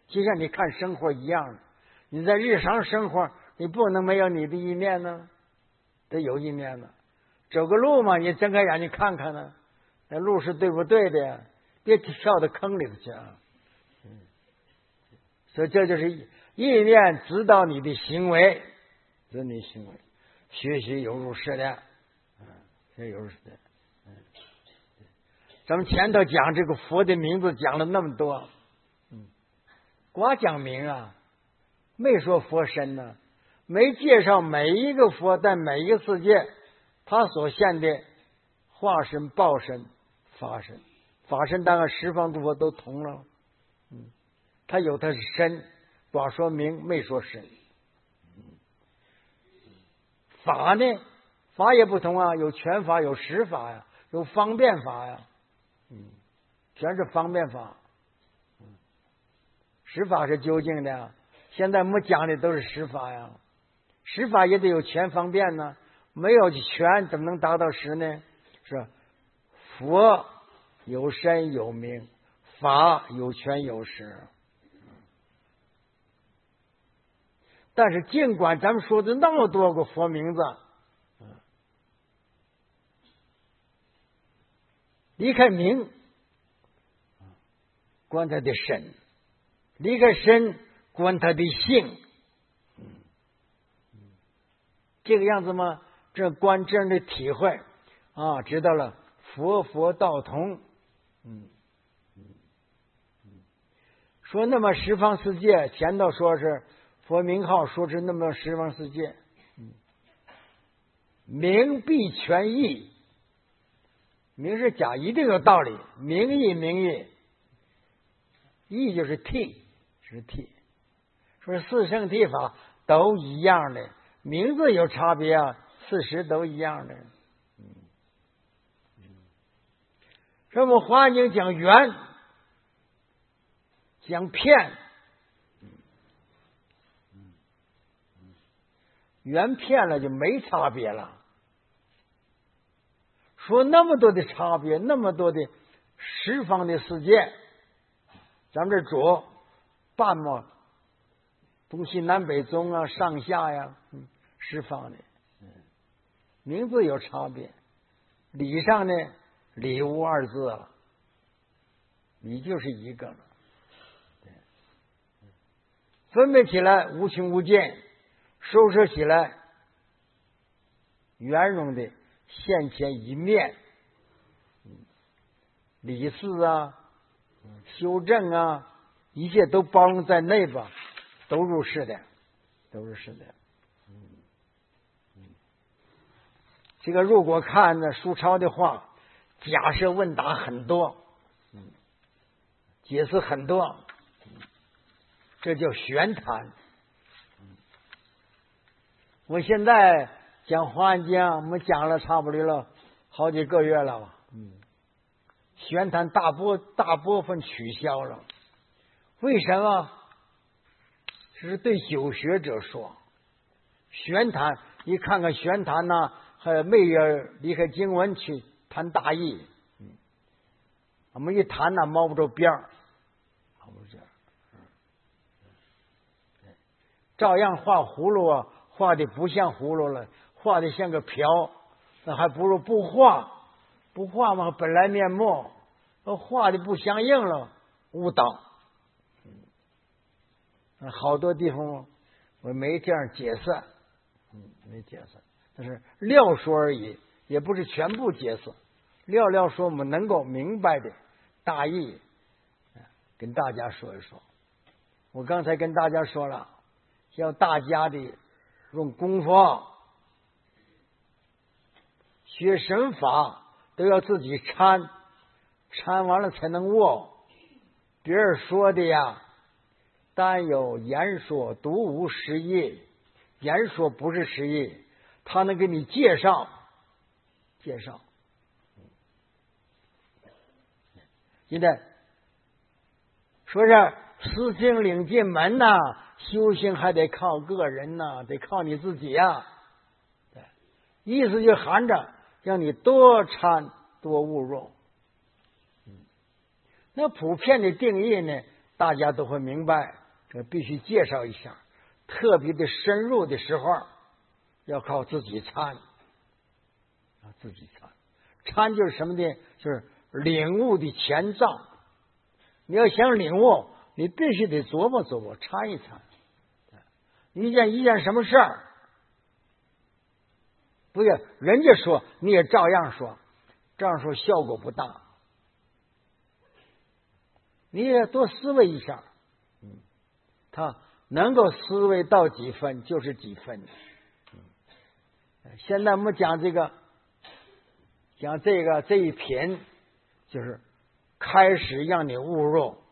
就像你看生活一样，你在日常生活，你不能没有你的一面呢，得有一面呢。走个路嘛，你睁开眼睛看看呢，那路是对不对的呀？别跳到坑里头去啊！所以这就是意念指导你的行为，指你行为，学习有如是的，这有如是的。咱们前头讲这个佛的名字讲了那么多，光讲名啊，没说佛身呢，没介绍每一个佛在每一个世界他所现的化身、报身、法身。法身当然十方诸佛都同了，他有他是身，光说名没说身。法呢，法也不同啊，有权法，有实法呀，有方便法呀，全是方便法。实法是究竟的，现在我们讲的都是实法呀。实法也得有权方便呢，没有权怎么能达到实呢？是佛有身有名，法有权有实。但是尽管咱们说的那么多个佛名字，离开名，观他的身；离开身，观他的性。这个样子吗？这观这样的体会啊，知道了佛道同。说那么十方世界，前头说是佛名号，说是那么十方世界，名必全义。名是假，一定有道理。名义，义就是谛，是谛。说四圣谛法都一样的，名字有差别啊，事实都一样的。说我们华严经讲圆，讲片，圆片了就没差别了。说那么多的差别，那么多的十方的世界，咱们这主办嘛，东西南北中啊，上下呀，十方的，名字有差别，理上呢，理无二字了，你就是一个了。分别起来无穷无尽，收拾起来圆融的现前一面，理事啊，修正啊，一切都包容在内吧，都入世的，都入世的。这个如果看呢书抄的话，假设问答很多，解释很多，这叫玄谈。我现在讲华严经，我们讲了差不多了好几个月了吧。玄谈大部分取消了，为什么？这是对久学者说。玄谈，你看看玄谈呢，还有没有离开经文去谈大义？我们一谈呢，摸不着边儿，照样画葫芦啊，画的不像葫芦了，画的像个瓢，那还不如不画。不画嘛，本来面目，画的不相应了，误导。好多地方我没这样解释，没解释，但是撂说而已，也不是全部解释，撂说我们能够明白的大意，跟大家说一说。我刚才跟大家说了，要大家的用功夫学神法，都要自己参完了才能握。别人说的呀，单有言说，独无实义。言说不是实义，他能给你介绍。现在说是实行领进门呐，修行还得靠个人呐，得靠你自己呀。对，意思就含着让你多参多悟入。那普遍的定义呢， 大家都会明白，这必须介绍一下。特别的深入的时候，要靠自己参，自己参。参就是什么呢？就是领悟的前兆。你要想领悟，你必须得琢磨琢磨，参一参。一件什么事儿，不是人家说你也照样说，这样说效果不大。你也多思维一下，他能够思维到几分就是几分。现在我们讲这一篇，就是开始让你悟入